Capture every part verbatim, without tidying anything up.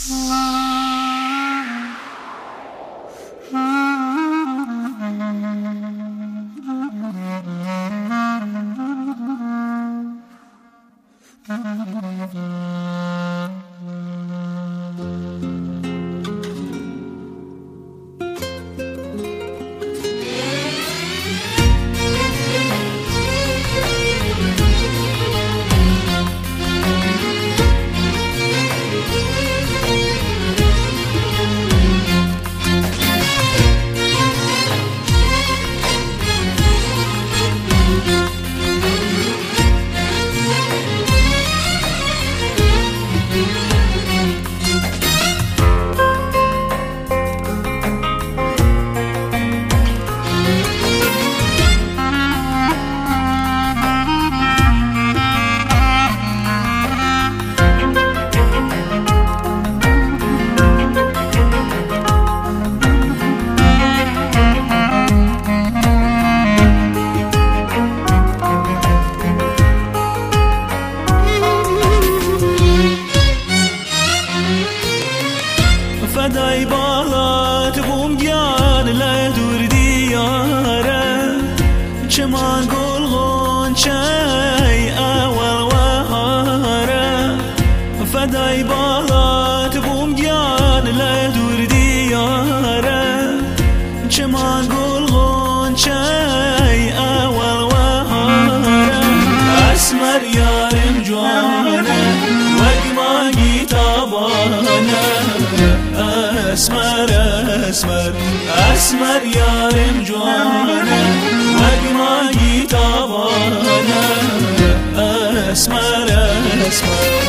فدای بالات بوم گیان لدور دیاره چمان گل غنچه اول وهاره فدای بالات بوم گیان لدور دیاره چمان گل غنچه اول وهاره اسمر یارم جوانه وگمانی تابانه اسمر اسمر اسمر یارم جوانه وگمانی تابانه اسمر اسمر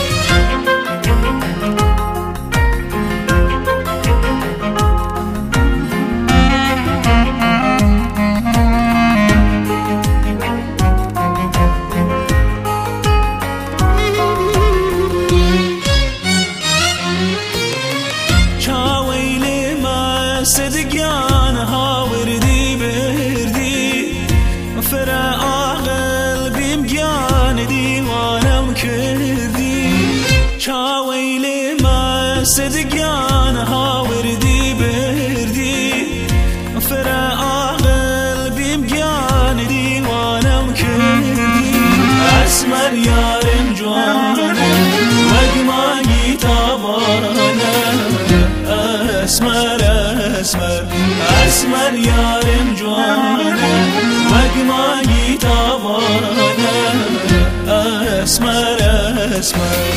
صدقان هاوردي بردي فرع قلبي مجان ديوانا مكردي شاويلي ما صدقان هاوردي بردي فرع قلبي مجان ديوانا مكردي اسمر يارم جوانا وقماني تابانا اسمر اسمر اسمر یارم جوانه وگمانی تابانه اسمر اسمر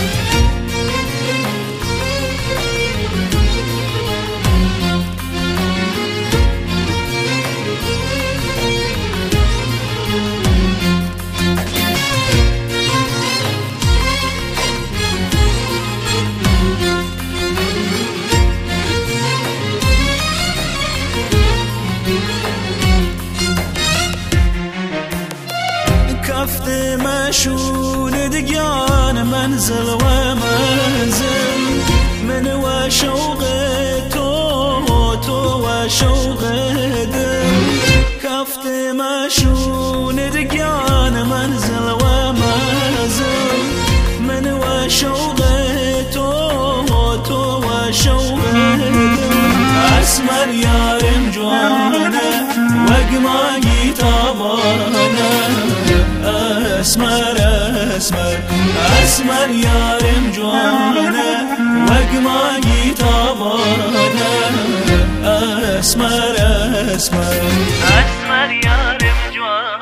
كفت مشون دقيان منزل ومنزل من وشوق تو تو وشوق دل كفت مشون دقيان منزل ومنزل من وشوق تو تو وشوق دل اسمر يارم جوانه وقماني تابانه اسمر اسمر اسمر یارم جوانه وگمانی تابانه اسمر اسمر اسمر یارم جوانه